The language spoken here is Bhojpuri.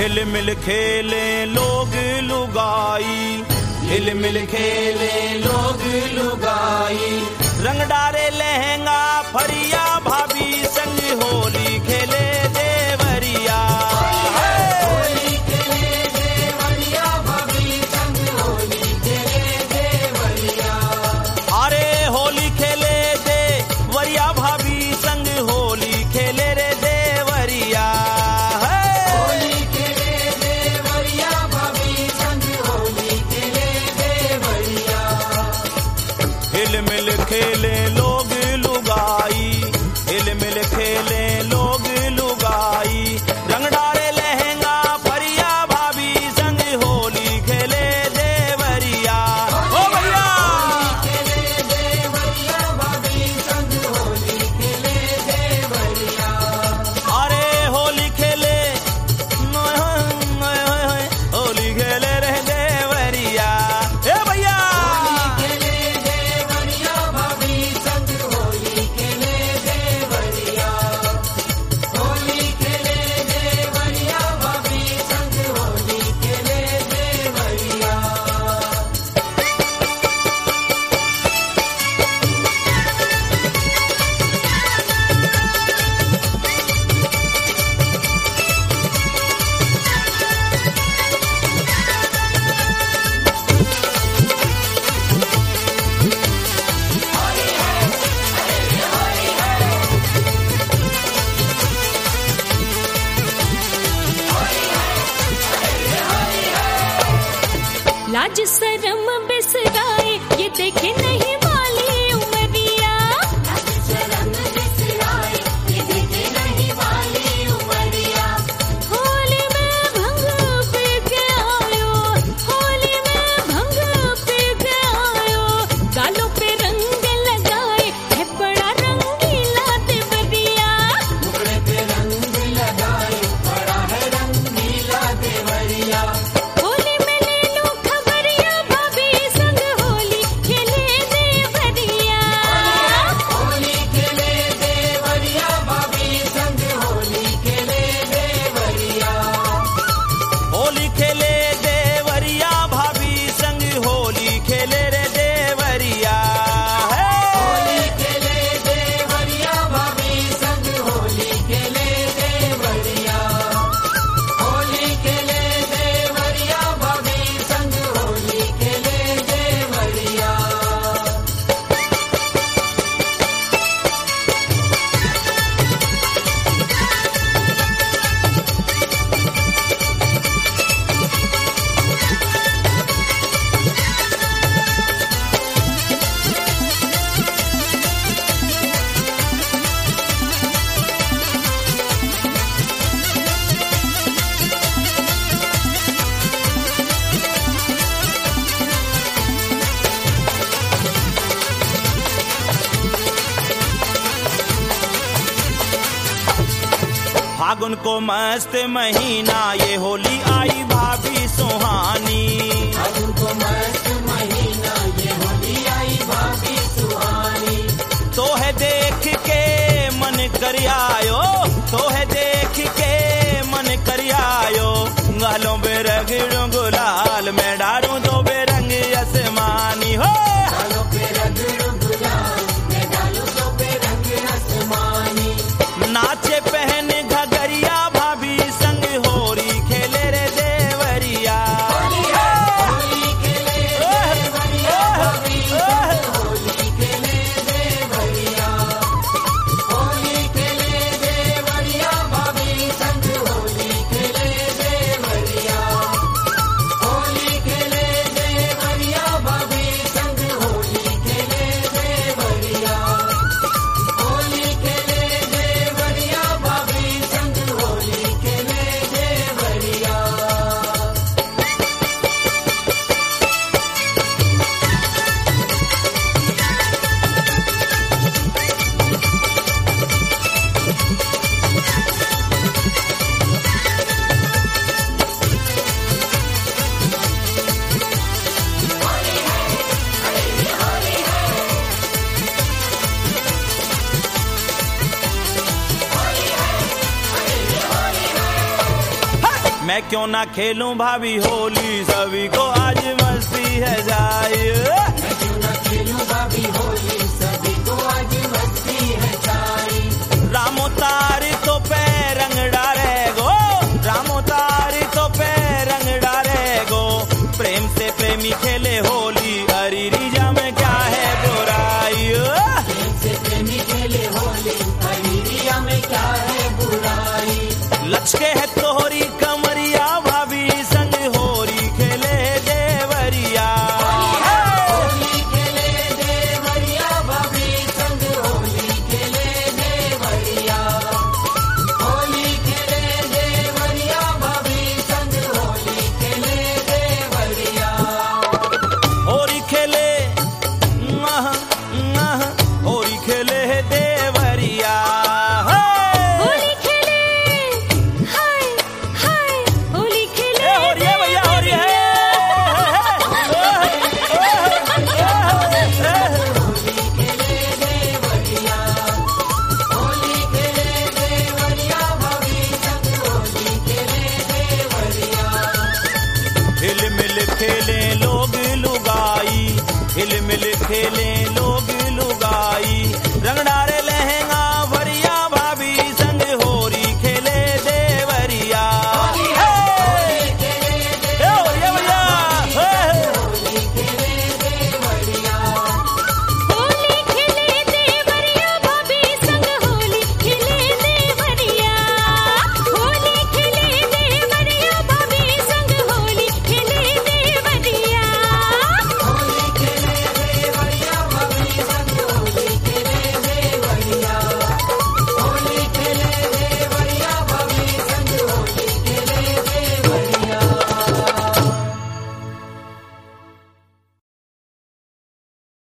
हिल मिल खेले लोग लुगाई, हिल मिल खेले लोग लुगाई, रंग डारे लहंगा फरिया भाभी संग होली खेले देवरिया। होली खेले देवरिया भाभी संग होली खेले देवरिया। अरे होली खेले देवरिया भाभी संग होली खेले रे देवरिया। होली खेले देवरिया भाभी संग होली खेले देवरिया। हिल मिल खेले लोग लुगाई, हिल मिल खेले लोग लुगाई, रंग डारे लहंगा फरिया भाभी संग होली खेले देवरिया। ओ भैया खेले देवरिया भाभी संग होली खेले देवरिया। अरे होली खेले होली खेले रे देवरिया। ए भैया खेले देवरिया भाभी संग होली खेले देवरिया। होली खेले देवरिया भाभी संग होली खेले देवरिया। लाज शरम बिसराए ये देखे नहीं वाली उमरिया। लाज शरम बिसराए ये देखे नहीं वाली उमरिया। होली में भंग पी के आयो, होली में भंग पी के आयो, गालों पे रंग लगाए है बड़ा रंगीला देवरिया। मुखड़े पे रंग लगाए बड़ा है रंगीला देवरिया। होली में ले लो खबरिया भाभी संग होली खेले देवरिया। होली खेले देवरिया भाभी संग होली खेले देवरिया। होली खेले देवरिया भाभी संग होली खेले रे देवरिया। होली खेले देवरिया भाभी संग होली खेले देवरिया। होली खेले देवरिया भाभी संग होली खेले देवरिया। फागुन को मस्त महीना ये होली आई भाभी सुहानी। फागुन को मस्त महीना ये होली आई भाभी सुहानी। तो है देख के मन कर आयो, तो है देख के मन कर आयो, गालों पे रगड़ूं गुलाल मैं डालूं तो बेरंग आसमानी हो। गालों पे रगड़ूं गुलाल मैं डालूं तो बेरंग आसमानी। नाचे पहन घगरिया भाभी संग होली खेले रे देवरिया। होली खेले देवरिया भाभी संग होली खेले देवरिया। होली खेले देवरिया भाभी संग होली खेले देवरिया। होली खेले मैं क्यों ना खेलूं भाभी होली, सभी को आज मस्ती है जाए। मैं क्यों ना खेलूं भाभी होली, सभी को आज मस्ती है छाई। रामो तारी तो पे रंग डारे गो, रामो तारी तो पे रंग डारे गो। प्रेम से प्रेमी खेले होली, हरी रीजा में क्या है बुराई। प्रेम से प्रेमी खेले होली, हरी रीजा में क्या है बुराई। लचके है तोहरी